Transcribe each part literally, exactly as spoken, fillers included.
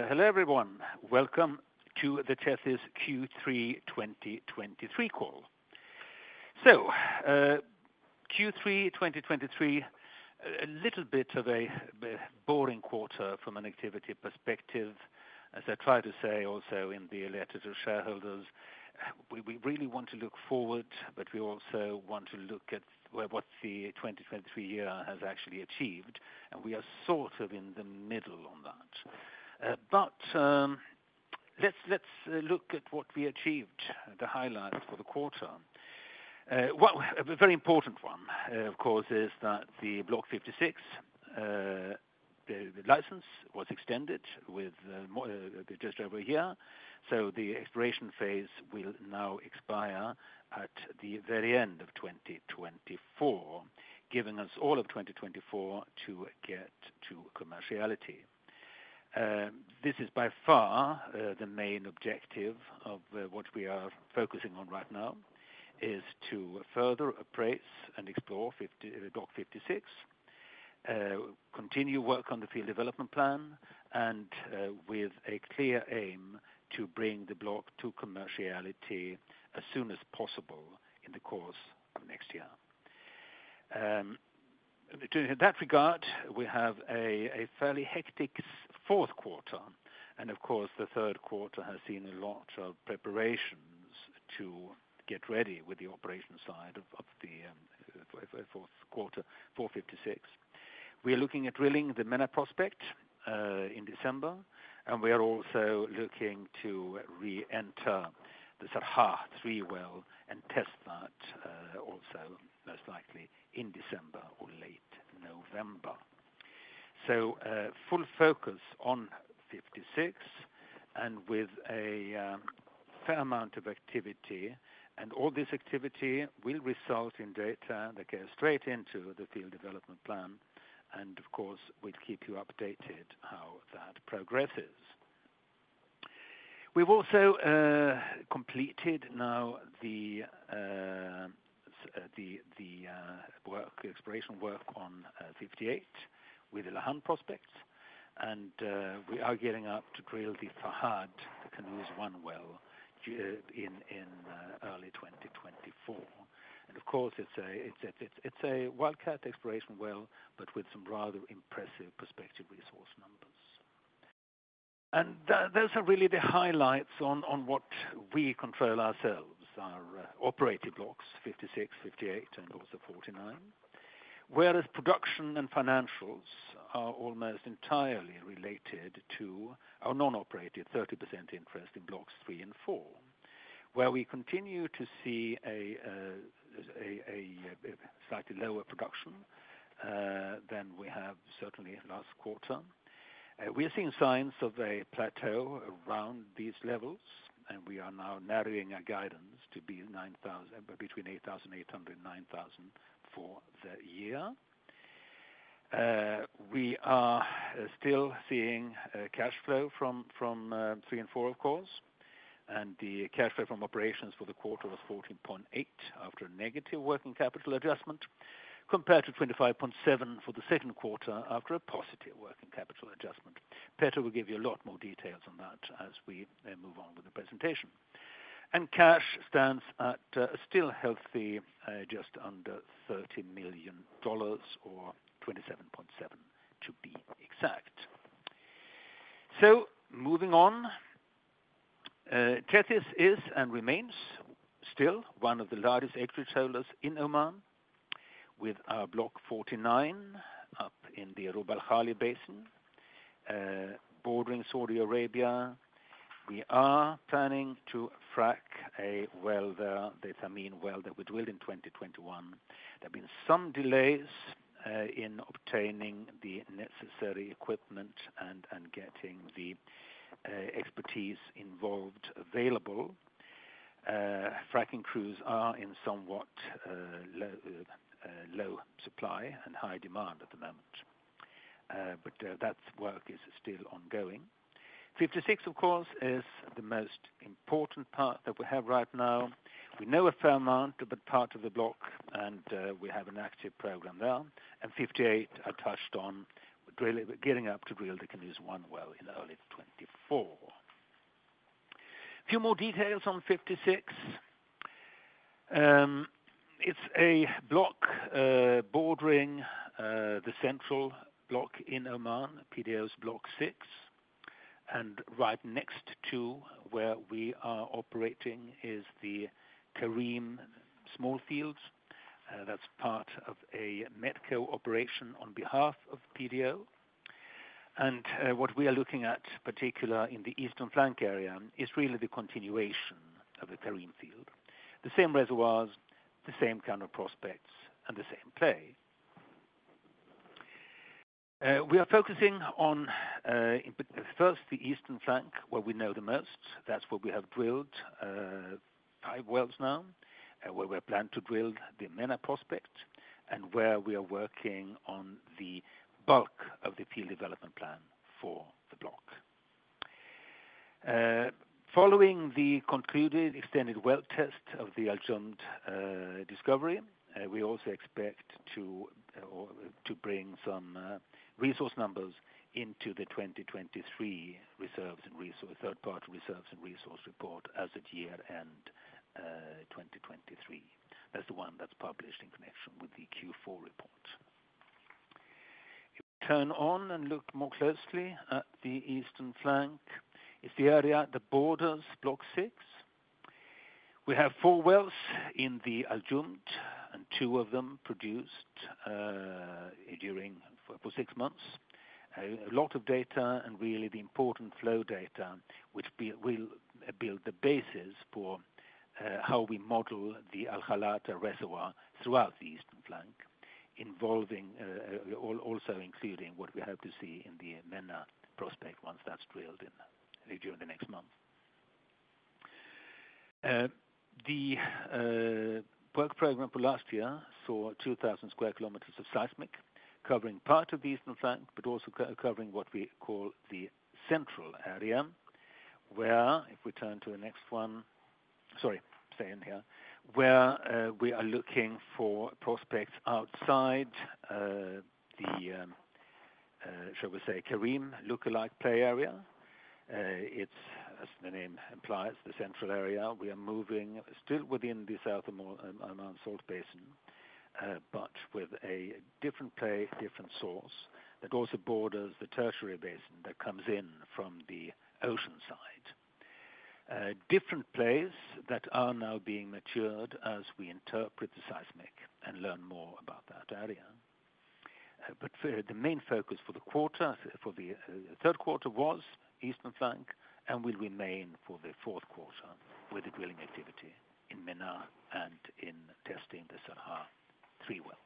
hello everyone. Welcome to the Tethys Q three twenty twenty-three call. So, uh, Q three twenty twenty-three, a little bit of a boring quarter from an activity perspective. As I try to say also in the letter to shareholders, we, we really want to look forward, but we also want to look at what the twenty twenty-three year has actually achieved, and we are sort of in the middle on that. Uh, but um, let's let's uh, look at what we achieved, the highlights for the quarter. Uh, well, a very important one, uh, of course, is that the Block fifty-six, uh, the, the license was extended with uh, more, uh, just over a year, so the exploration phase will now expire at the very end of twenty twenty-four, giving us all of twenty twenty-four to get to commerciality. Uh, this is by far uh, the main objective of uh, what we are focusing on right now, is to further appraise and explore fifty, uh, Block fifty-six, uh, continue work on the field development plan, and uh, with a clear aim to bring the block to commerciality as soon as possible in the course of next year. Um, in that regard, we have a, a fairly hectic fourth quarter, and of course the third quarter has seen a lot of preparations to get ready with the operation side of, of the um, fourth quarter, four fifty-six. We are looking at drilling the Menna prospect uh, in December, and we are also looking to re-enter the Sarha three well and test that uh, also most likely in December or late November. So uh, full focus on fifty-six, and with a um, fair amount of activity, and all this activity will result in data that goes straight into the field development plan, and of course we'll keep you updated how that progresses. We've also uh, completed now the uh, the the uh, work exploration work on uh, fifty-eight with the Lahan prospects, and uh, we are getting up to drill the Fahad, the Canoes one well, in in uh, early twenty twenty-four. And of course it's a it's a, it's it's a wildcat exploration well, but with some rather impressive prospective resource numbers. And th those are really the highlights on on what we control ourselves, our uh, operated blocks fifty-six, fifty-eight, and also forty-nine. Whereas production and financials are almost entirely related to our non-operated thirty percent interest in blocks three and four, where we continue to see a, uh, a, a, a slightly lower production uh, than we have certainly last quarter. Uh, we are seeing signs of a plateau around these levels, and we are now narrowing our guidance to be nine thousand, between eight thousand eight hundred and nine thousand for the year. Uh, we are uh, still seeing uh, cash flow from from uh, three and four, of course, and the cash flow from operations for the quarter was fourteen point eight after a negative working capital adjustment, compared to twenty-five point seven for the second quarter after a positive working capital adjustment. Peter will give you a lot more details on that as we uh, move on with the presentation. And cash stands at uh, still healthy, uh, just under thirty million dollars, or twenty-seven point seven to be exact. So, moving on, uh, Tethys is and remains still one of the largest acreage holders in Oman, with our Block forty-nine up in the Rub al Khali Basin, uh, bordering Saudi Arabia. We are planning to frack a well there, the Thameen well that we drilled in twenty twenty-one. There have been some delays uh, in obtaining the necessary equipment and, and getting the uh, expertise involved available. Uh, fracking crews are in somewhat uh, low, uh, low supply and high demand at the moment. Uh, but uh, that work is still ongoing. fifty-six, of course, is the most important part that we have right now. We know a fair amount about part of the block, and uh, we have an active program there. And fifty-eight, I touched on, drilling, getting up to drill the Canoes one well in early twenty-four. four. A few more details on fifty-six. Um, it's a block uh, bordering uh, the central block in Oman, P D O's Block six, and right next to where we are operating is the Karim small field. Uh, that's part of a Medco operation on behalf of P D O. And uh, what we are looking at, particular in the eastern flank area, is really the continuation of the Karim field. The same reservoirs, the same kind of prospects, and the same play. Uh, we are focusing on uh, in, first the eastern flank, where we know the most. That's where we have drilled uh, five wells now, uh, where we plan to drill the MENA prospect, and where we are working on the bulk of the field development plan for the block. Uh, following the concluded extended well test of the Al Jumd uh, discovery, uh, we also expect to uh, or, to bring some uh, resource numbers into the twenty twenty-three reserves and resource third-party reserves and resource report as at year end uh, twenty twenty-three. That's the one that's published in connection with the Q four report. If we turn on and look more closely at the eastern flank, it's the area that borders Block six. We have four wells in the Al Jumd, and two of them produced uh, during for, for six months. A, a lot of data, and really the important flow data, which be, will build the basis for uh, how we model the Al Khalata reservoir throughout the eastern flank, involving uh, also including what we hope to see in the MENA prospect once that's drilled in during the next month. Uh, the uh, work program for last year saw two thousand square kilometers of seismic, covering part of the eastern flank, but also co covering what we call the central area, where, if we turn to the next one, sorry, stay in here, where uh, we are looking for prospects outside uh, the, um, uh, shall we say, Karim lookalike play area. Uh, it's, as the name implies, the central area. We are moving still within the South Oman Salt Basin, uh, but with a different play, different source that also borders the tertiary basin that comes in from the ocean side. Uh, different plays that are now being matured as we interpret the seismic and learn more about that area. Uh, but for the main focus for the quarter, for the uh, third quarter, was eastern flank, and will remain for the fourth quarter with the drilling activity in MENA and in testing the Sarha three well.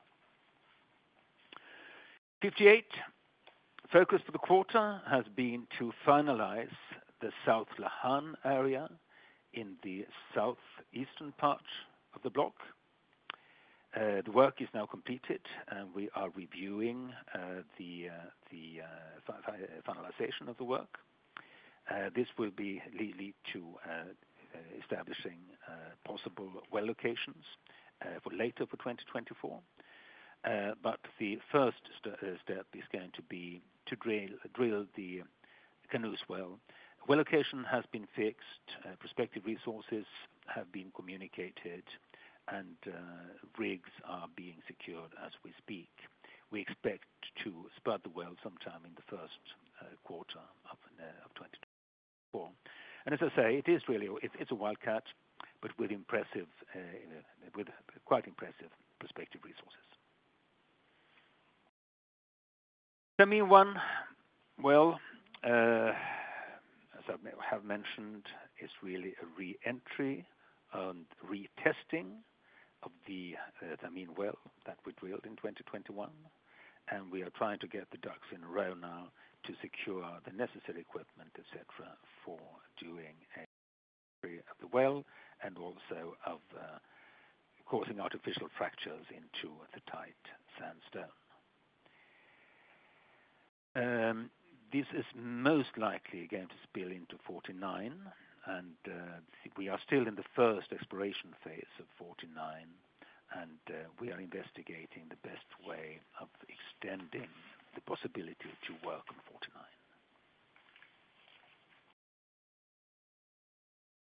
fifty-eight, focus for the quarter has been to finalize the South Lahan area in the southeastern part of the block. Uh, the work is now completed, and we are reviewing uh, the, uh, the uh, fi finalization of the work. Uh, this will be lead, lead to uh, uh, establishing uh, possible well locations uh, for later for twenty twenty-four. Uh, but the first st uh, step is going to be to drill, drill the Kunooz well. Well location has been fixed, uh, prospective resources have been communicated, and uh, rigs are being secured as we speak. We expect to spud the well sometime in the first uh, quarter of, uh, of twenty twenty-four. And as I say, it is really it, it's a wildcat, but with impressive, uh, with quite impressive prospective resources. Thameen one, well, uh, as I have mentioned, is really a re-entry and retesting of the uh, Thameen well that we drilled in twenty twenty-one, and we are trying to get the ducks in a row now to secure the necessary equipment, et cetera, for doing a of the well and also of uh, causing artificial fractures into the tight sandstone. Um, this is most likely going to spill into forty-nine, and uh, we are still in the first exploration phase of forty-nine, and uh, we are investigating the best way of extending the possibility to work on forty-nine.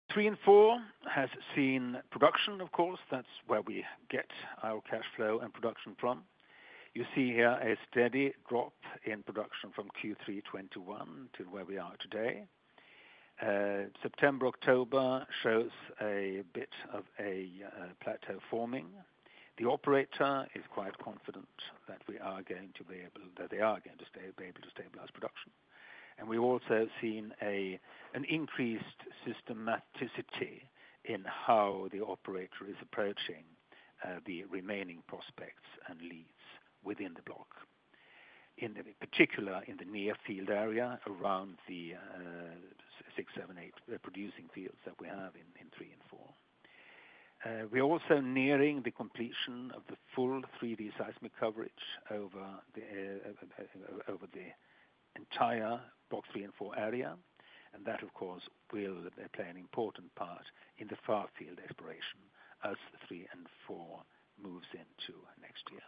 three and four has seen production, of course. That's where we get our cash flow and production from. You see here a steady drop in production from Q three twenty-one to where we are today. Uh, September, October shows a bit of a uh, plateau forming. The operator is quite confident that we are going to be able, that they are going to stay, be able to stabilize production. And we've also seen a an increased systematicity in how the operator is approaching uh, the remaining prospects and leads within the block, in the, particular in the near field area around the uh, six, seven, eight uh, producing fields that we have in, in three and four. Uh, we're also nearing the completion of the full three D seismic coverage over the uh, uh, over the entire block three and four area, and that of course will play an important part in the far field exploration as three and four moves into next year.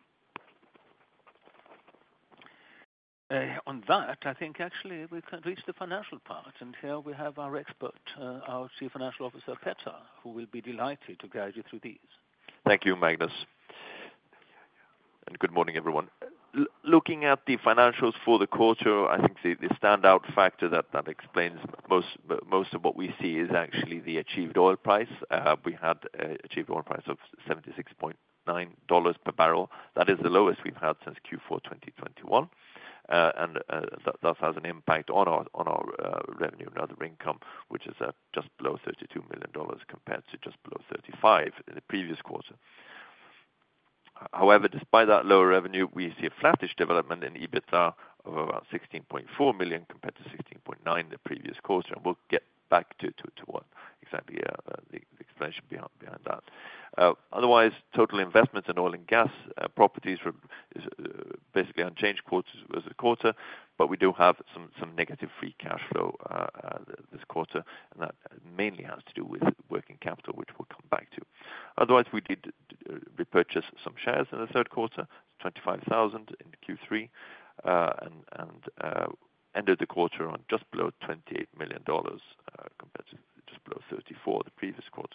Uh, on that, I think actually we can reach the financial part, and here we have our expert, uh, our Chief Financial Officer, Petter, who will be delighted to guide you through these. Thank you, Magnus. And good morning, everyone. L- looking at the financials for the quarter, I think the, the standout factor that, that explains most most of what we see is actually the achieved oil price. Uh, we had uh, achieved oil price of seventy-six point nine dollars per barrel. That is the lowest we've had since Q four twenty twenty-one. Uh, and uh, that, that has an impact on our on our uh, revenue and other income, which is at just below thirty-two million dollars compared to just below thirty-five in the previous quarter. However, despite that lower revenue, we see a flattish development in EBITDA of about sixteen point four million dollars compared to sixteen point nine in the previous quarter, and we'll get back to, to, to what exactly uh, uh, the, the explanation behind, behind that. Uh, otherwise, total investments in oil and gas uh, properties were, is uh, basically unchanged quarter as a quarter, but we do have some, some negative free cash flow uh, uh, this quarter, and that mainly has to do with working capital, which we'll come back to. Otherwise, we did uh, repurchase some shares in the third quarter, twenty-five thousand in Q three, uh, and, and uh, ended the quarter on just below twenty-eight million dollars uh, compared to just below thirty-four the previous quarter.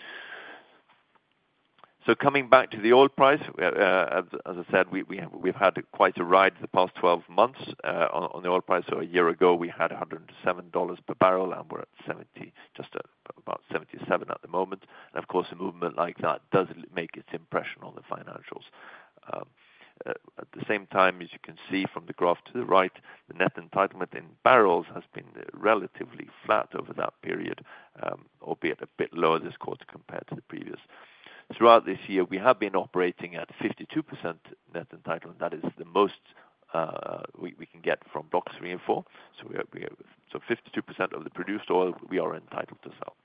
So coming back to the oil price, uh, as, as I said, we, we have, we've had quite a ride the past twelve months uh, on, on the oil price. So a year ago we had one hundred seven dollars per barrel, and we're at seventy, just at about seventy-seven at the moment. And of course, a movement like that does make its impression on the financials. Um, Uh, at the same time, as you can see from the graph to the right, the net entitlement in barrels has been uh, relatively flat over that period, um, albeit a bit lower this quarter compared to the previous. Throughout this year, we have been operating at fifty-two percent net entitlement. That is the most uh, we, we can get from blocks three and four. So we are, we are, so fifty-two percent of the produced oil we are entitled to sell.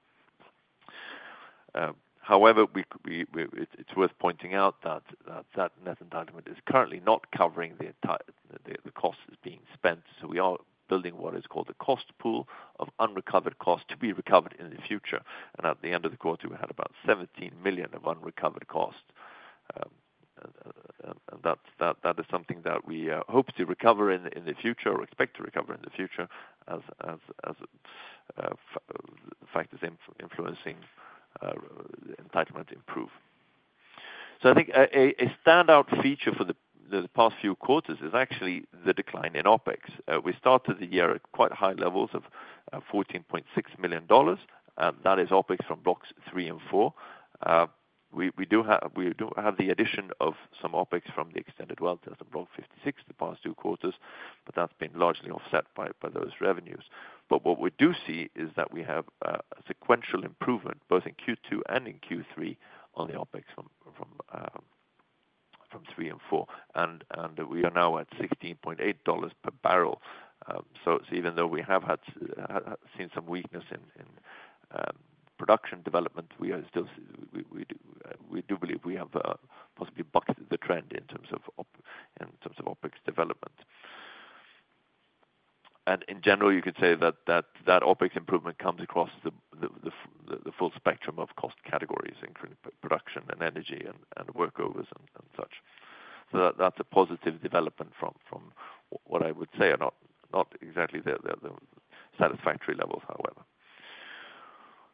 Um, However, we, we, we, it's worth pointing out that, that that net entitlement is currently not covering the, entire, the, the costs being spent. So we are building what is called a cost pool of unrecovered costs to be recovered in the future. And at the end of the quarter, we had about seventeen million of unrecovered costs. Um, and, and that, that, that is something that we uh, hope to recover in, in the future, or expect to recover in the future, as, as, as uh, f- factors inf- influencing Uh, entitlement improve. So I think a, a standout feature for the, the past few quarters is actually the decline in OPEX. Uh, we started the year at quite high levels of uh, fourteen point six million dollars, and that is OPEX from blocks three and four. Uh, we, we do have we do have the addition of some OPEX from the extended well test on block fifty-six the past two quarters, but that's been largely offset by, by those revenues. But what we do see is that we have uh, a sequential improvement both in Q two and in Q three on the OPEX from from uh, from three and four, and and we are now at sixteen point eight dollars per barrel. Um, so, so even though we have had uh, seen some weakness in, in um, production development, we are still we we do, uh, we do believe we have uh, possibly bucked the trend in terms of op, in terms of OPEX development. And in general, you could say that that, that OPEX improvement comes across the the, the the full spectrum of cost categories, including production and energy and, and workovers and, and such. So that, that's a positive development from, from what I would say are not not exactly the, the, the satisfactory levels, however.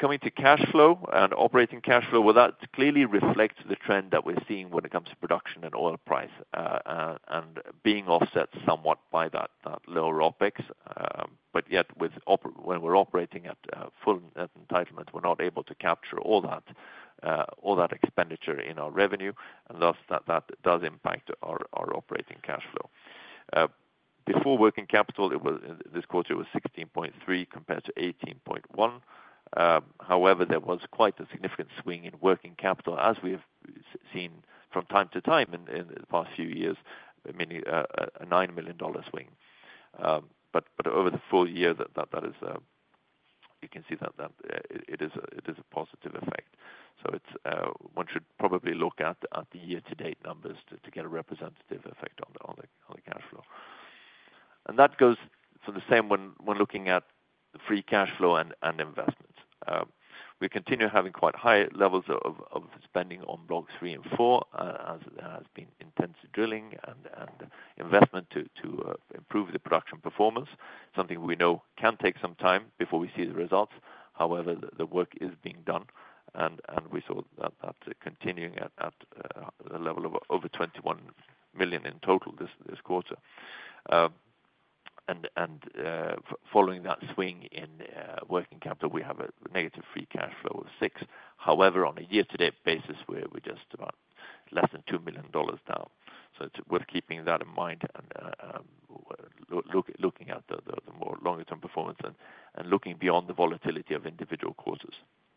coming to cash flow and operating cash flow, well, that clearly reflects the trend that we're seeing when it comes to production and oil price, uh, uh, and being offset somewhat by that, that lower OpEx. Um, but yet, with oper- when we're operating at uh, full net entitlement, we're not able to capture all that uh, all that expenditure in our revenue, and thus that, that does impact our, our operating cash flow. Uh, before working capital, it was this quarter it was sixteen point three compared to eighteen point one. Um, however, there was quite a significant swing in working capital, as we have seen from time to time in, in the past few years, meaning uh, a nine million dollars swing. Um, but but over the full year, that that, that is uh, you can see that that uh, it, it is a, it is a positive effect. So it's uh, one should probably look at at the year-to-date numbers to, to get a representative effect on the on the on the cash flow. And that goes for the same when when looking at the free cash flow and, and investments. Um, we continue having quite high levels of, of spending on blocks three and four, uh, as there has been intense drilling and, and investment to, to uh, improve the production performance, something we know can take some time before we see the results. However, the, the work is being done, and, and we saw that, that continuing at, at uh, a level of over twenty-one million in total this, this quarter. Uh, And, and uh, f- following that swing in uh, working capital, we have a negative free cash flow of six. However, on a year-to-date basis, we're, we're just about less than two million dollars down. So it's worth keeping that in mind and uh, um, look, looking at the, the, the more longer-term performance and, and looking beyond the volatility of individual quarters.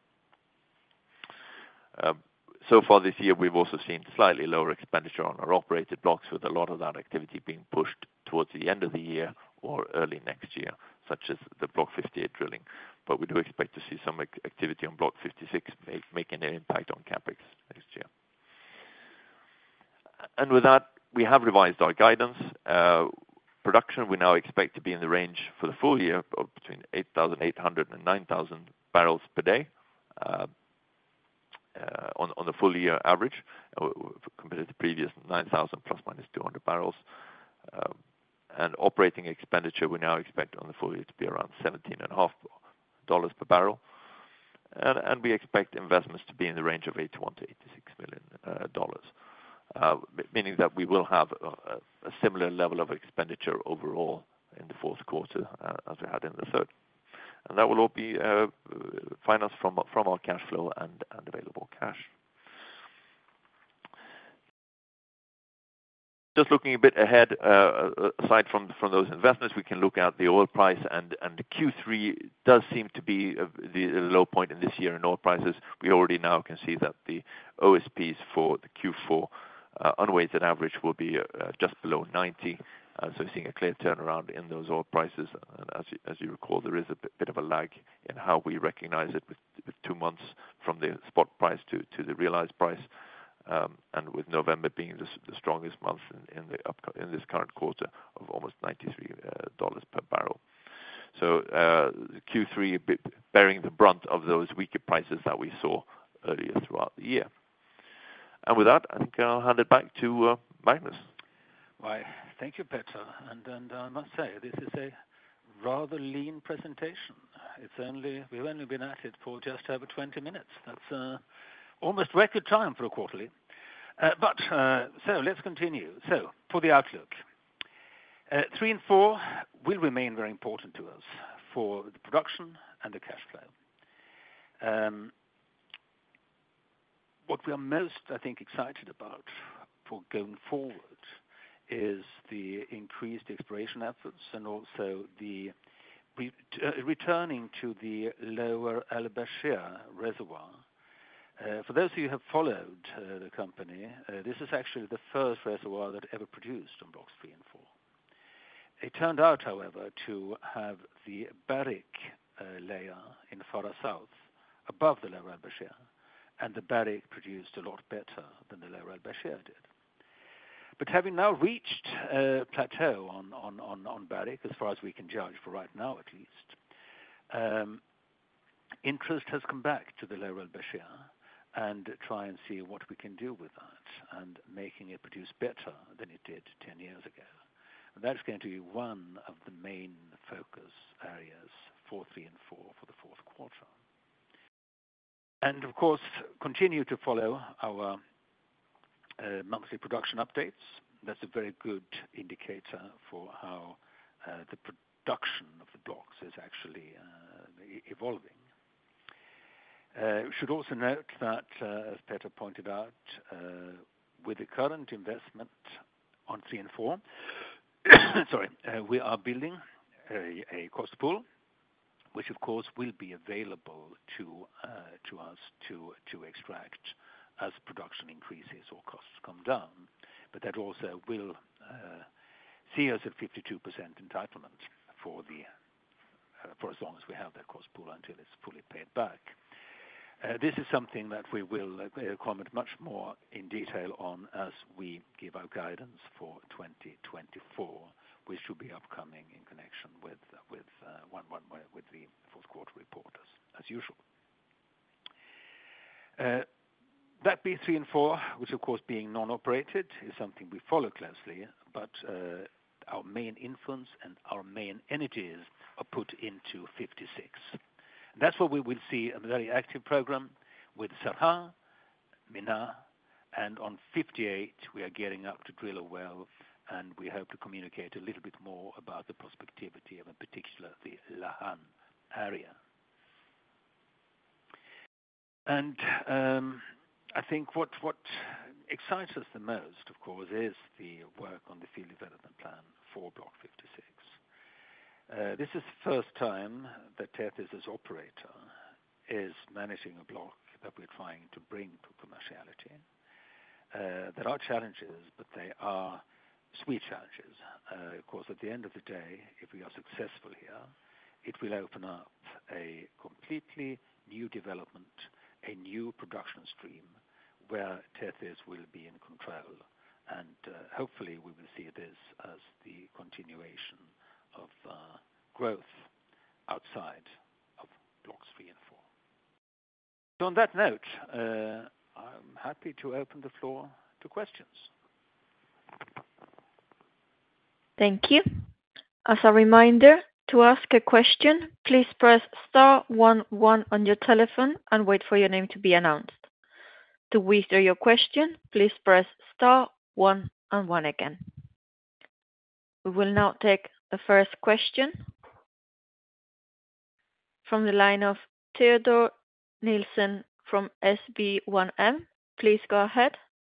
Um, So far this year, we've also seen slightly lower expenditure on our operated blocks, with a lot of that activity being pushed towards the end of the year or early next year, such as the Block fifty-eight drilling. But we do expect to see some activity on Block fifty-six make, making an impact on CapEx next year. And with that, we have revised our guidance. Uh, production we now expect to be in the range for the full year of between eight thousand eight hundred and nine thousand barrels per day. Uh, Uh, on, on the full year average, uh, compared to the previous nine thousand plus minus two hundred barrels. Um, and operating expenditure we now expect on the full year to be around seventeen point five dollars per barrel. And, and we expect investments to be in the range of eighty-one to eighty-six million dollars, uh, meaning that we will have a, a similar level of expenditure overall in the fourth quarter uh, as we had in the third. And that will all be uh, financed from from our cash flow and, and available cash. Just looking a bit ahead, uh, aside from from those investments, we can look at the oil price, and and Q three does seem to be uh, the low point in this year in oil prices. We already now can see that the O S Ps for the Q four uh, unweighted average will be uh, just below ninety. Uh, so seeing a clear turnaround in those oil prices. And as you, as you recall, there is a bit, bit of a lag in how we recognize it, with, with two months from the spot price to, to the realized price, um, and with November being the, the strongest month in, in the up, in this current quarter of almost ninety-three dollars uh, per barrel. So uh, Q three bearing the brunt of those weaker prices that we saw earlier throughout the year. And with that, I think I'll hand it back to uh, Magnus. Why, thank you, Petter. And, and I must say, this is a rather lean presentation. It's only we've only been at it for just over twenty minutes. That's uh, almost record time for a quarterly. Uh, but uh, so let's continue. So for the outlook, uh, three and four will remain very important to us for the production and the cash flow. Um, what we are most, I think, excited about for going forward is the increased exploration efforts and also the re- uh, returning to the lower Al Bashir reservoir. Uh, for those of you who have followed uh, the company, uh, this is actually the first reservoir that ever produced on blocks three and four. It turned out, however, to have the Barik uh, layer in Farah South above the lower Al Bashir, and the Barik produced a lot better than the lower Al Bashir did. But having now reached a plateau on, on, on, on Barik, as far as we can judge for right now at least, um, interest has come back to the lower Al Bashir and try and see what we can do with that and making it produce better than it did ten years ago. And that's going to be one of the main focus areas for three and four for the fourth quarter. And of course, continue to follow our uh, monthly production updates. That's a very good indicator for how uh, the production of the blocks is actually uh, evolving. Uh, we should also note that, uh, as Peter pointed out, uh, with the current investment on three and four, sorry, uh, we are building a, a cost pool, which of course will be available to uh, to us to to extract as production increases or costs come down. But that also will uh, see us at fifty-two percent entitlement for the uh, for as long as we have that cost pool until it's fully paid back. Uh, this is something that we will uh, comment much more in detail on as we give our guidance for twenty twenty-four, which should be upcoming in connection with uh, with uh, one, one with the fourth quarter report as, as usual. Uh, that B three and four, which of course being non-operated, is something we follow closely, but uh, our main influence and our main energies are put into fifty-six. That's where we will see a very active program with Sarha, Mina, and on fifty-eight we are gearing up to drill a well, and we hope to communicate a little bit more about the prospectivity of, in particular, the Lahan area. And um, I think what, what excites us the most, of course, is the work on the field development plan for Block fifty-six. Uh, this is the first time that Tethys as operator is managing a block that we're trying to bring to commerciality. Uh, there are challenges, but they are sweet challenges. Uh, of course, at the end of the day, if we are successful here, it will open up a completely new development, a new production stream, where Tethys will be in control. And uh, hopefully we will see this as the continuation of uh, growth outside of blocks three and four. So on that note, uh, I'm happy to open the floor to questions. Thank you. As a reminder, to ask a question, please press star one one on your telephone and wait for your name to be announced. To withdraw your question, please press star one and one again. We will now take the first question from the line of Theodor Nilsen from S B one M. Please go ahead.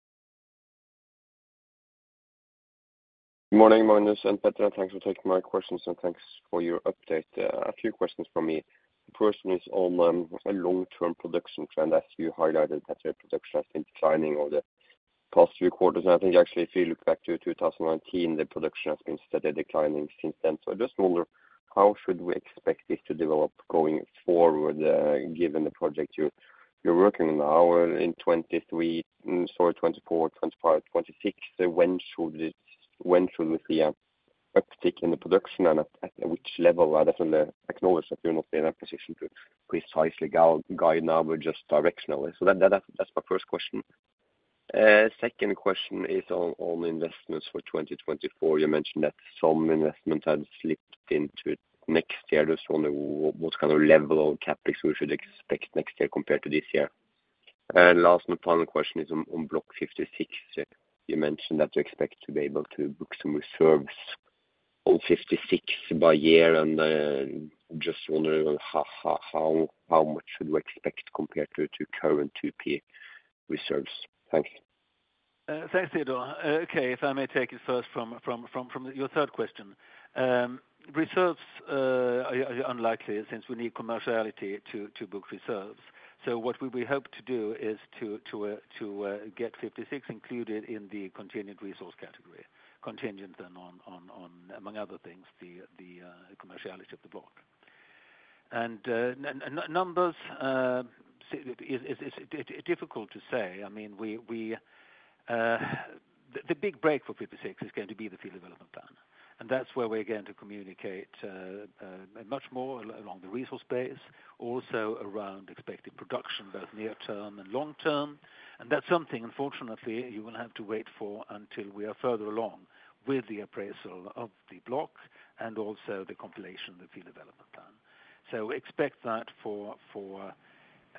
Good morning, Magnus and Petter. Thanks for taking my questions and thanks for your update. Uh, a few questions from me. The first one is on um, a long-term production trend, as you highlighted that your production has been declining over the past few quarters. And I think actually if you look back to two thousand nineteen, the production has been steadily declining since then. So I just wonder, how should we expect this to develop going forward, uh, given the project you're, you're working on now uh, in twenty-three, sorry, twenty-four, twenty-five, twenty-six? Uh, when should it, when should we see a uptick in the production, and at, at which level? I definitely acknowledge that you're not in a position to precisely guide now, but just directionally. So that, that that's my first question. Uh, second question is on, on investments for twenty twenty-four. You mentioned that some investment had slipped into next year. Just wonder what, what kind of level of capex we should expect next year compared to this year. And last and final question is on, on Block fifty-six. Uh, you mentioned that you expect to be able to book some reserves on fifty-six by year, and uh, just wondering how, how how how much should we expect compared to, to current two P reserves? Thanks. Uh, thanks, Theodore. Uh, okay, if I may take it first from from from, from your third question. Um, reserves uh, are, are unlikely, since we need commerciality to, to book reserves. So what we, we hope to do is to to uh, to uh, get fifty-six included in the contingent resource category, contingent then on, on, on among other things the the uh, commerciality of the block. And uh, n- n- numbers uh, is, is, is, is difficult to say. I mean, we we uh, the, the big break for fifty-six is going to be the field development plan. And that's where we're going to communicate uh, uh, much more along the resource base, also around expected production, both near term and long term. And that's something, unfortunately, you will have to wait for until we are further along with the appraisal of the block and also the compilation of the field development plan. So expect that for for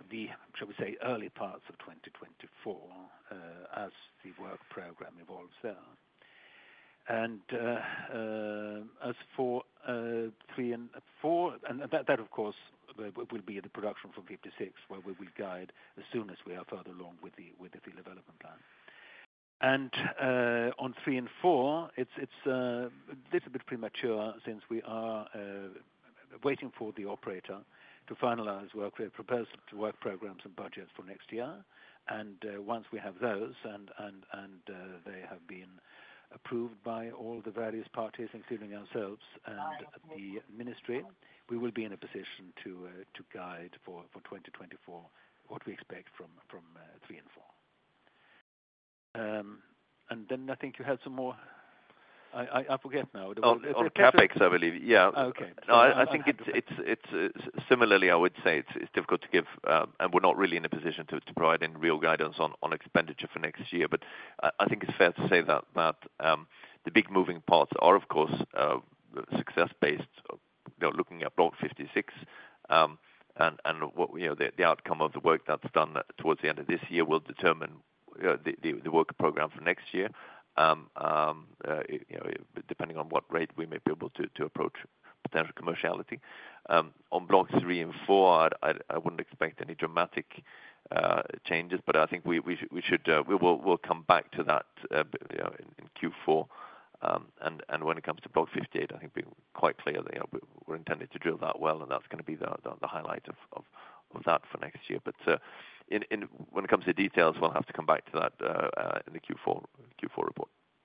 the, shall we say, early parts of twenty twenty-four, uh, as the work program evolves there. And uh, uh, as for uh, three and four, and that, that of course will be the production from fifty-six, where we will guide as soon as we are further along with the with the field development plan. And uh, on three and four, it's it's uh, a little bit premature since we are uh, waiting for the operator to finalize work proposed work programs and budgets for next year. And uh, once we have those, and and and uh, they have been approved by all the various parties, including ourselves and the ministry, we will be in a position to uh, to guide for, for twenty twenty-four what we expect from from uh, three and four. Um, and then I think you had some more. I, I, I forget now. On, on capex, I believe. Yeah. Oh, okay. No, I, I think it's it's it's uh, similarly. I would say it's it's difficult to give, um, and we're not really in a position to, to provide any real guidance on, on expenditure for next year. But I, I think it's fair to say that that um, the big moving parts are, of course, uh, success based. You know, looking at Block fifty-six, um, and and what you know the, the outcome of the work that's done towards the end of this year will determine uh, the, the the work program for next year. Um, um, uh, you know, depending on what rate we may be able to, to approach potential commerciality. Um, on blocks three and four, I, I, I wouldn't expect any dramatic uh, changes, but I think we we, sh- we should uh, we will we'll come back to that uh, you know, in, in Q four. Um, and and when it comes to block fifty-eight, I think we're quite clear that you know we're intending to drill that well, and that's going to be the the, the highlight of, of, of that for next year. But uh, in in when it comes to details, we'll have to come back to that uh, uh, in the Q four Q four report.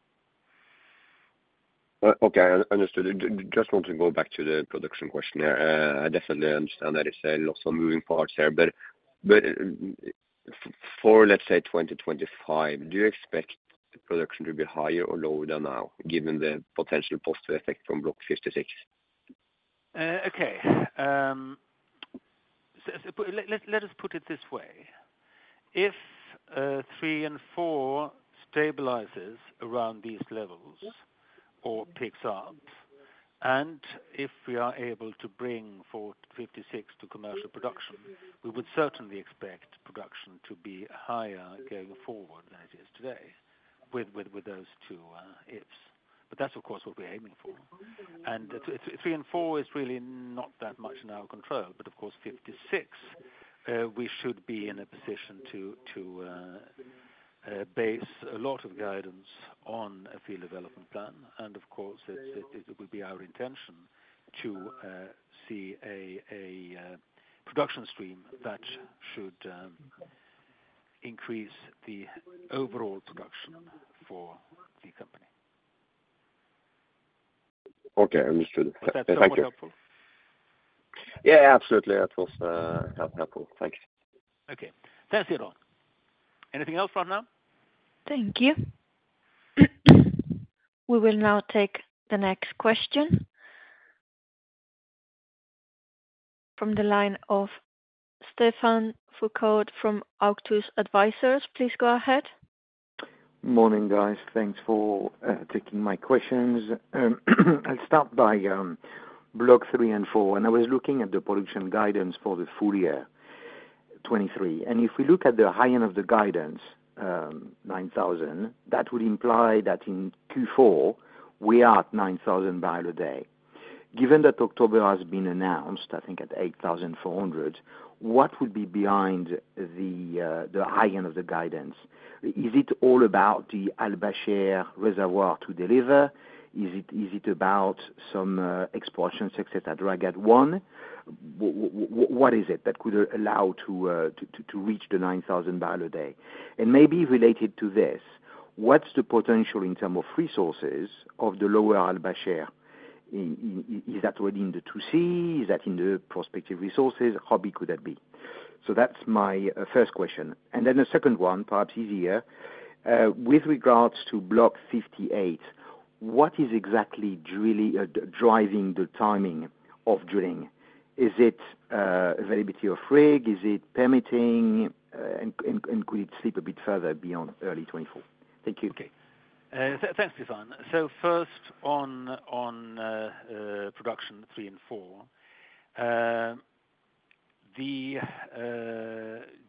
Uh, okay, understood. Just want to go back to the production question here. Uh, I definitely understand that it's a lot of moving parts here, but but for let's say twenty twenty-five, do you expect production to be higher or lower than now, given the potential positive effect from Block fifty-six? Uh, okay. Um, so, so let, let, let us put it this way. If uh, three and four stabilizes around these levels or picks up, and if we are able to bring for fifty-six to commercial production, we would certainly expect production to be higher going forward than it is today. With, with, with those two uh, ifs. But that's, of course, what we're aiming for. And uh, th- th- three and four is really not that much in our control. But, of course, fifty-six, uh, we should be in a position to, to uh, uh, base a lot of guidance on a field development plan. And, of course, it, it, it will be our intention to uh, see a, a uh, production stream that should um, increase the overall production for the company. Okay, understood. Was that Thank somewhat you. helpful? Yeah, absolutely. That was uh, helpful. Thanks. Okay. Thanks, Theodore. Anything else right now? Thank you. We will now take the next question from the line of Stefan Foucaud from Auctus Advisors. Please go ahead. Morning, guys. Thanks for uh, taking my questions. Um, I'll start by um, block three and four, and I was looking at the production guidance for the full year twenty-three. And if we look at the high end of the guidance, um, nine thousand, that would imply that in Q four, we are at nine thousand barrels a day. Given that October has been announced, I think at eight thousand four hundred, what would be behind the uh, the high end of the guidance? Is it all about the Al Bashair reservoir to deliver? Is it is it about some uh, exploration success at Ragad one? W- w- what is it that could allow to, uh, to, to to reach the nine thousand barrel a day? And maybe related to this, what's the potential in terms of resources of the lower Al Bashair? Is that already in the two C? Is that in the prospective resources? How big could that be? So that's my uh, first question. And then the second one, perhaps easier, uh, with regards to Block fifty-eight, what is exactly drilling, uh, driving the timing of drilling? Is it uh, availability of rig? Is it permitting? Uh, and, and, and could it slip a bit further beyond early twenty-four? Thank you. Okay. Uh, th- thanks, Stefan. So first on on uh, uh, production three and four, uh, the uh,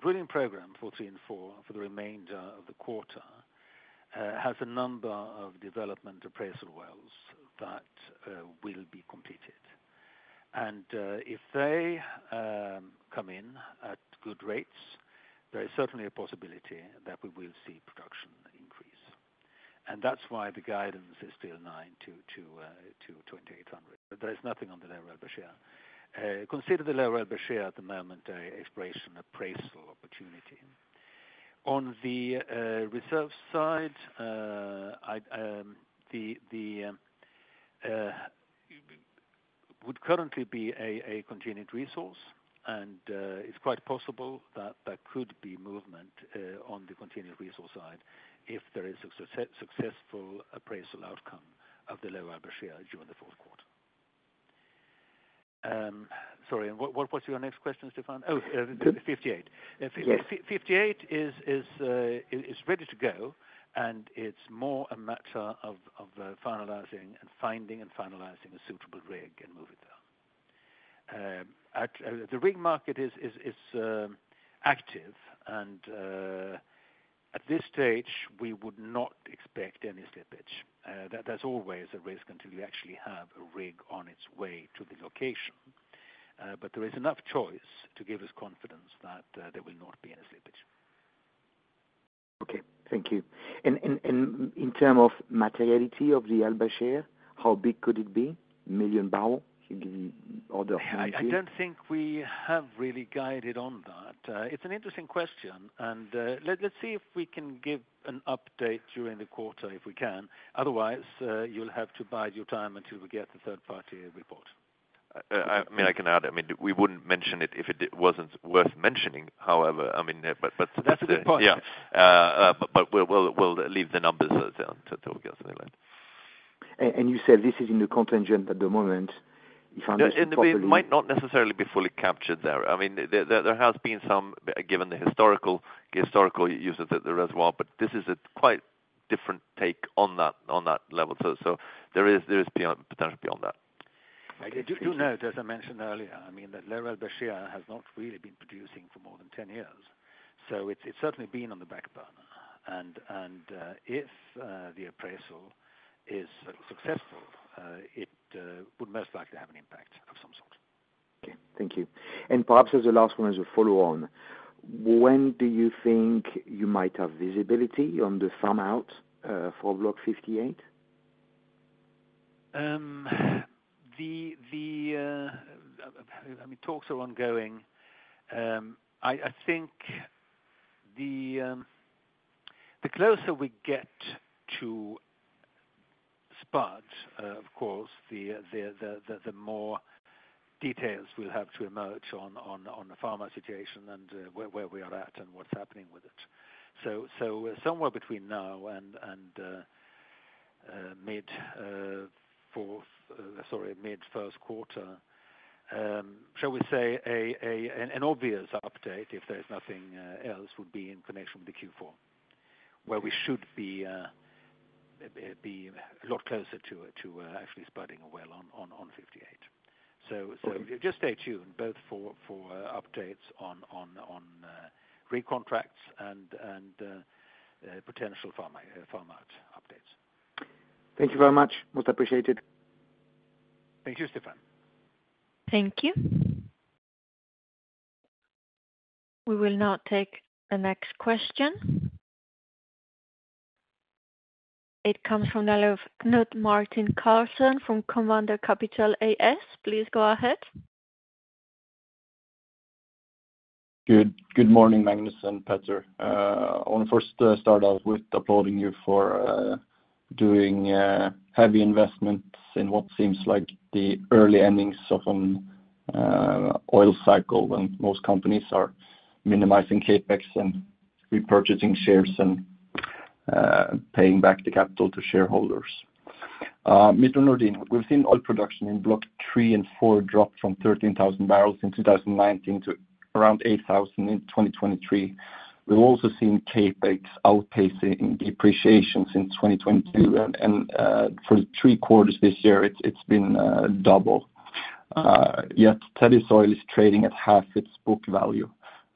drilling program for three and four for the remainder of the quarter uh, has a number of development appraisal wells that uh, will be completed. And uh, if they um, come in at good rates, there is certainly a possibility that we will see production increase. And that's why the guidance is still nine to to uh, to twenty-eight hundred. But there is nothing on the Lower El Bashir. Uh, consider the Lower El Bashir at the moment an exploration appraisal opportunity. On the uh, reserve side, uh, I, um, the the um, uh, would currently be a, a contingent resource, and uh, it's quite possible that there could be movement uh, on the contingent resource side if there is a success, successful appraisal outcome of the Lower El Bashir during the fourth quarter. Um, sorry, and what, what was your next question, Stefan? Oh, uh, the, the fifty-eight. Uh, f- yes. f- fifty-eight is is uh, is ready to go, and it's more a matter of of uh, finalizing and finding and finalizing a suitable rig and move it there. Um, at, uh, the rig market is is is um, active, and uh, at this stage we would not expect any slippage. Uh, that, there's always a risk until you actually have a rig on its way to the location. Uh, but there is enough choice to give us confidence that uh, there will not be any slippage. Okay, thank you. And, and, and in terms of materiality of the El Bashir, how big could it be? Million barrel? Order I, I don't think we have really guided on that. Uh, it's an interesting question, and uh, let, let's see if we can give an update during the quarter if we can. Otherwise, uh, you'll have to bide your time until we get the third-party report. Uh, I mean, I can add. I mean, we wouldn't mention it if it wasn't worth mentioning. However, I mean, uh, but but that's a good point. Yeah, uh, uh, but, but we'll we'll we'll leave the numbers uh, to to get something like that. And, and you said this is in the contingent at the moment. If I'm and it might not necessarily be fully captured there. I mean, there, there, there has been some, given the historical historical use of the, the reservoir, but this is a quite different take on that on that level. So, so there is there is beyond, potential beyond that. I do, do note, as I mentioned earlier, I mean that Lower El Bashir has not really been producing for more than ten years, so it's it's certainly been on the back burner. And and uh, if uh, the appraisal is successful, uh, it uh, would most likely have an impact of some sort. Okay, thank you. And perhaps as the last one, as a follow-on, when do you think you might have visibility on the farm out uh, for Block fifty-eight? Um, the the uh, I mean talks are ongoing. Um, I, I think the um, the closer we get to Spud, uh, of course, the, the the, the the more details will have to emerge on, on, on the farmer situation and uh, where, where we are at and what's happening with it. So so uh, somewhere between now and and uh, uh, mid uh, fourth, uh, sorry, mid first quarter, um, shall we say a, a an, an obvious update, if there's nothing uh, else, would be in connection with the Q four, where we should be. Uh, be a lot closer to to uh, actually spudding a well on, on, on fifty-eight. So so okay. Just stay tuned both for for uh, updates on on on uh, rig contracts and and uh, uh, potential farm uh, farm out updates. Thank you very much. Most appreciated. Thank you, Stefan. Thank you. We will now take the next question. It comes from the line of Knut Martin Carlson from Commander Capital A S. Please go ahead. Good good morning, Magnus and Petter. Uh, I want to first uh, start out with applauding you for uh, doing uh, heavy investments in what seems like the early innings of an uh, oil cycle when most companies are minimizing capex and repurchasing shares and Uh, paying back the capital to shareholders. Uh, Mister Nordin, we've seen oil production in Block three and four drop from thirteen thousand barrels in two thousand nineteen to around eight thousand in twenty twenty-three. We've also seen capex outpacing depreciation since twenty twenty-two, and, and uh, for the three quarters this year, it's it's been uh, double. Uh, yet Tethys Oil is trading at half its book value.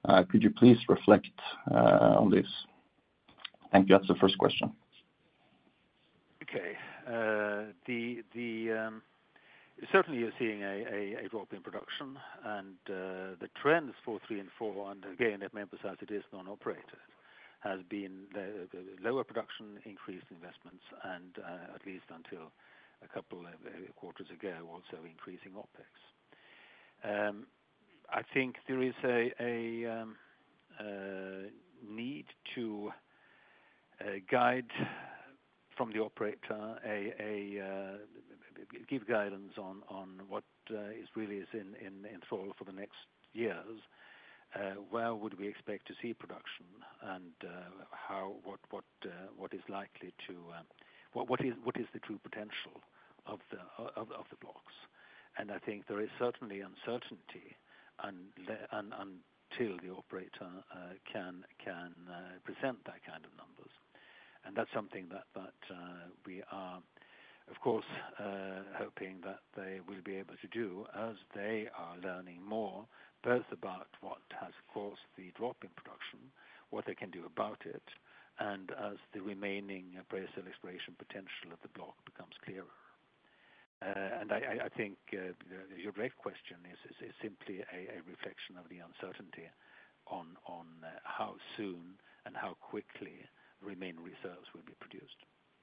Could you please reflect on this? Thank you. That's the first question. Okay. Uh, the the um, certainly you're seeing a, a, a drop in production, and uh, the trends for three and four, and again let me emphasize it is non-operated, has been the, the lower production, increased investments, and uh, at least until a couple of uh, quarters ago, also increasing OPEX. Um, I think there is a, a um, uh, need to uh, guide from the operator, a, a uh, give guidance on, on what uh, is really is in, in, in thrall for the next years. Uh, where would we expect to see production, and uh, how what what uh, what is likely to uh, what what is what is the true potential of the of, of the blocks? And I think there is certainly uncertainty un, un, until the operator uh, can can uh, present that kind of numbers, and that's something that that uh, we are, of course, uh, hoping that they will be able to do as they are learning more, both about what has caused the drop in production, what they can do about it, and as the remaining appraisal exploration potential of the block becomes clearer. Uh, and I, I think uh, your direct question is, is, is simply a, a reflection of the uncertainty on, on uh, how soon and how quickly remaining reserves will be produced.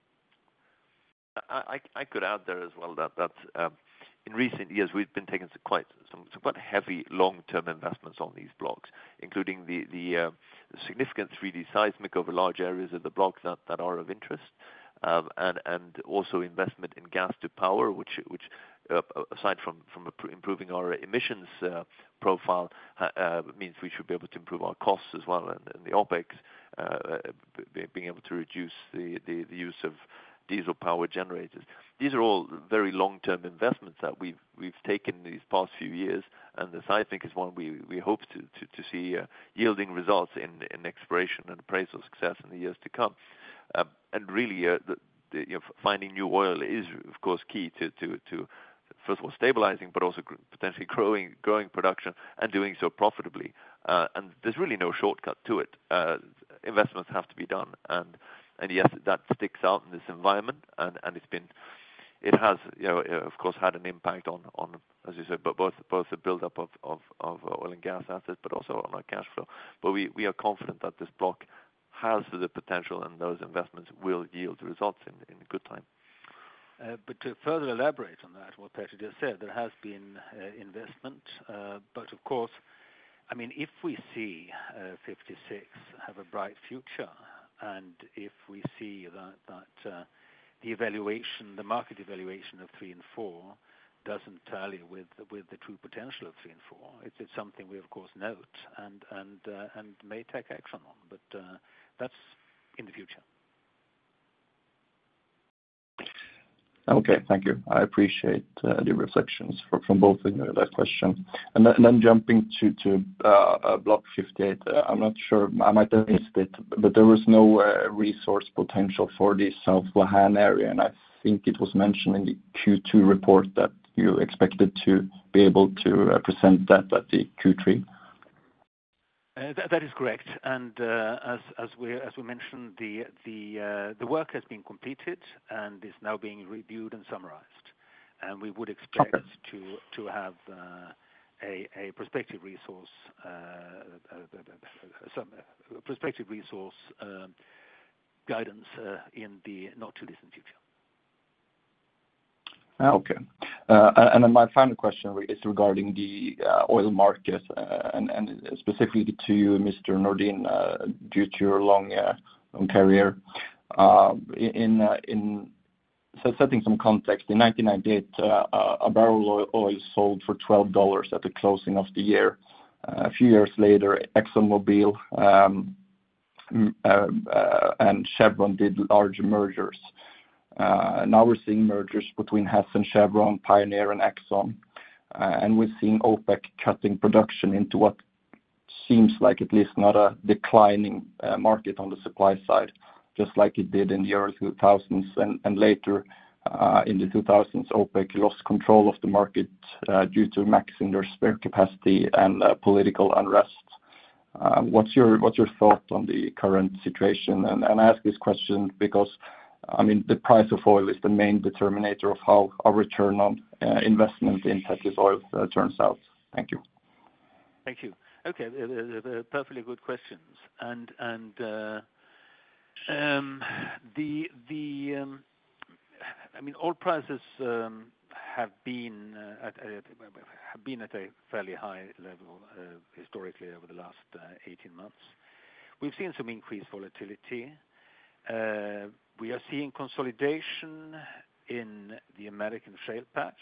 I, I could add there as well that that um, in recent years we've been taking some quite some, some quite heavy long-term investments on these blocks, including the the, uh, the significant three D seismic over large areas of the blocks that, that are of interest, um, and and also investment in gas to power, which which uh, aside from from improving our emissions uh, profile, uh, means we should be able to improve our costs as well, and, and the OPEX, uh, being able to reduce the, the, the use of diesel power generators. These are all very long-term investments that we've we've taken these past few years, and the seismic is one we, we hope to to, to see uh, yielding results in, in exploration and appraisal success in the years to come. Um, and really, uh, the, the, you know, finding new oil is of course key to to to first of all stabilizing, but also potentially growing growing production and doing so profitably. Uh, and there's really no shortcut to it. Uh, investments have to be done, and And yes, that sticks out in this environment, and, and it's been, it has, you know, of course, had an impact on, on as you said, but both both the buildup of, of, of oil and gas assets, but also on our cash flow. But we, we are confident that this block has the potential, and those investments will yield results in, in good time. Uh, but to further elaborate on that, what Peter just said, there has been uh, investment, uh, but of course, I mean, if we see uh, fifty-six have a bright future, and if we see that that uh, the evaluation, the market evaluation of three and four, doesn't tally with with the true potential of three and four, it's, it's something we of course note and and uh, and may take action on. But uh, that's in the future. Okay, thank you. I appreciate uh, the reflections for, from both of you on that question. And then, and then jumping to, to uh, Block fifty-eight, uh, I'm not sure, I might have missed it, but there was no uh, resource potential for the South Lahan area, and I think it was mentioned in the Q two report that you expected to be able to uh, present that at the Q three. Uh, th- that is correct, and uh, as as we as we mentioned, the the uh, the work has been completed and is now being reviewed and summarized, and we would expect okay. to to have uh, a a prospective resource uh, uh, uh, some uh, prospective resource uh, guidance uh, in the not too distant future. Okay. Uh, and then my final question is regarding the uh, oil market, uh, and, and specifically to you, Mister Nordin, uh, due to your long, uh, long career. Uh, in uh, in so setting some context, in nineteen ninety-eight, uh, a barrel of oil sold for twelve dollars at the closing of the year. Uh, a few years later, ExxonMobil um, uh, uh, and Chevron did large mergers. Uh, now we're seeing mergers between Hess and Chevron, Pioneer and Exxon, uh, and we're seeing OPEC cutting production into what seems like at least not a declining uh, market on the supply side, just like it did in the early two thousands, and, and later uh, in the two thousands, OPEC lost control of the market uh, due to maxing their spare capacity and uh, political unrest. What's your thought on the current situation? And I ask this question because, I mean, the price of oil is the main determinator of how our return on investment in Tethys Oil turns out. Thank you. Thank you. Okay, perfectly good questions. And the I mean, oil prices have been at have been at a fairly high level historically over the last eighteen months. We've seen some increased volatility. We are seeing consolidation in the American shale patch.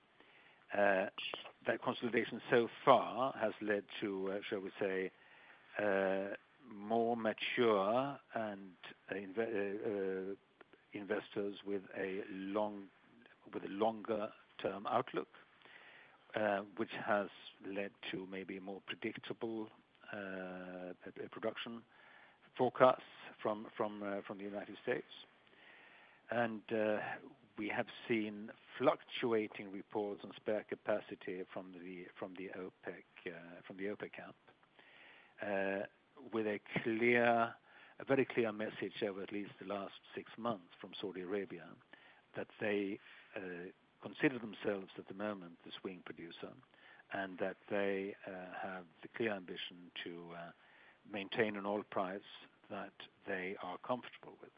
That consolidation so far has led to, uh, shall we say, uh, more mature and uh, inv- uh, investors with a long, with a longer term outlook, uh, which has led to maybe more predictable uh, production forecasts from from uh, from the United States, and uh, we have seen fluctuating reports on spare capacity from the from the OPEC uh, from the OPEC camp, uh, with a clear, a very clear message over at least the last six months from Saudi Arabia that they uh, consider themselves at the moment the swing producer, and that they uh, have the clear ambition to uh, maintain an oil price that they are comfortable with.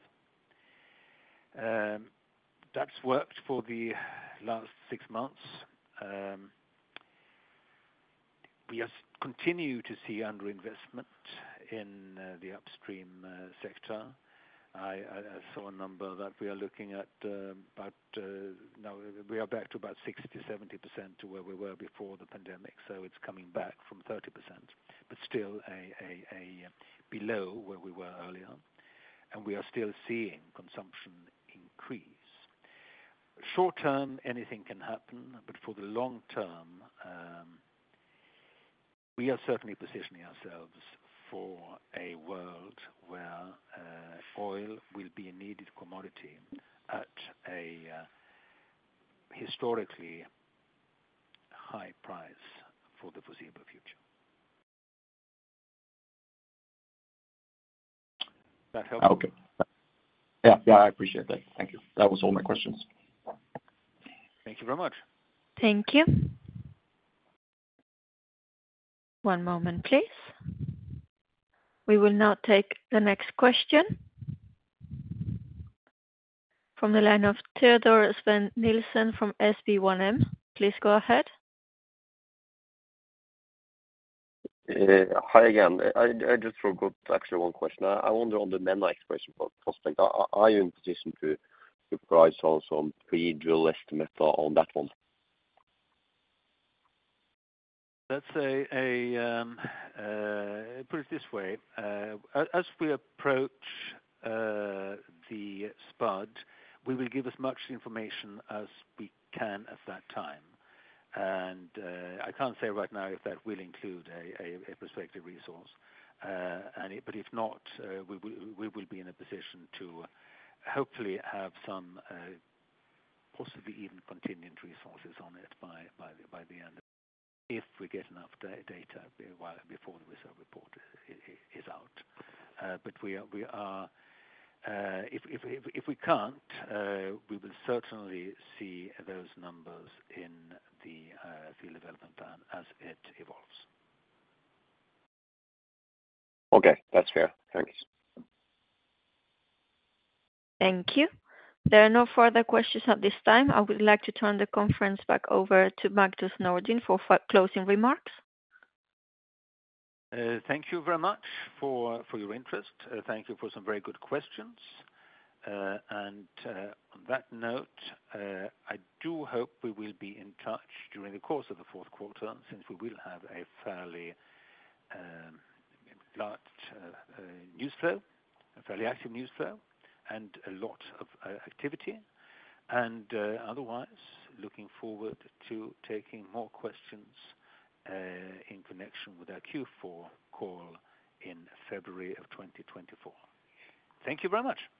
Um, that's worked for the last six months. Um, we are, continue to see underinvestment in uh, the upstream uh, sector. I, I, I saw a number that we are looking at uh, about, uh, now we are back to about sixty to seventy percent to where we were before the pandemic, so it's coming back from thirty percent, but still a, a, a below where we were earlier. And we are still seeing consumption increase. Short term, anything can happen, but for the long term, um, we are certainly positioning ourselves for a world where uh, oil will be a needed commodity at a uh, historically high price for the foreseeable future. That helps? Okay. Yeah, yeah, I appreciate that. Thank you. That was all my questions. Thank you very much. Thank you. One moment, please. We will now take the next question from the line of Theodor Sven Nilsen from S B one M. Please go ahead. Uh, hi again. I, I just forgot actually one question. I, I wonder on the Menna exploration prospect, are, are you in position to, to provide some, some pre-drill estimate on that one? Let's say a um, uh, put it this way: uh, as we approach uh, the spud, we will give as much information as we can at that time. And uh, I can't say right now if that will include a, a, a prospective resource. Uh, and it, but if not, uh, we will we will be in a position to hopefully have some uh, possibly even contingent resources on it by by the, by the end. If we get enough da- data before the reserve report is out. Uh, but we are, we are uh, if, if, if, if we can't, uh, we will certainly see those numbers in the uh, field development plan as it evolves. Okay, that's fair. Thanks. Thank you. There are no further questions at this time. I would like to turn the conference back over to Magnus Nordin for f- closing remarks. Uh, thank you very much for, for your interest. Uh, thank you for some very good questions. Uh, and uh, on that note, uh, I do hope we will be in touch during the course of the fourth quarter, since we will have a fairly um, large uh, uh, news flow, a fairly active news flow, and a lot of uh, activity, and uh, otherwise looking forward to taking more questions uh, in connection with our Q four call in February of twenty twenty-four. Thank you very much.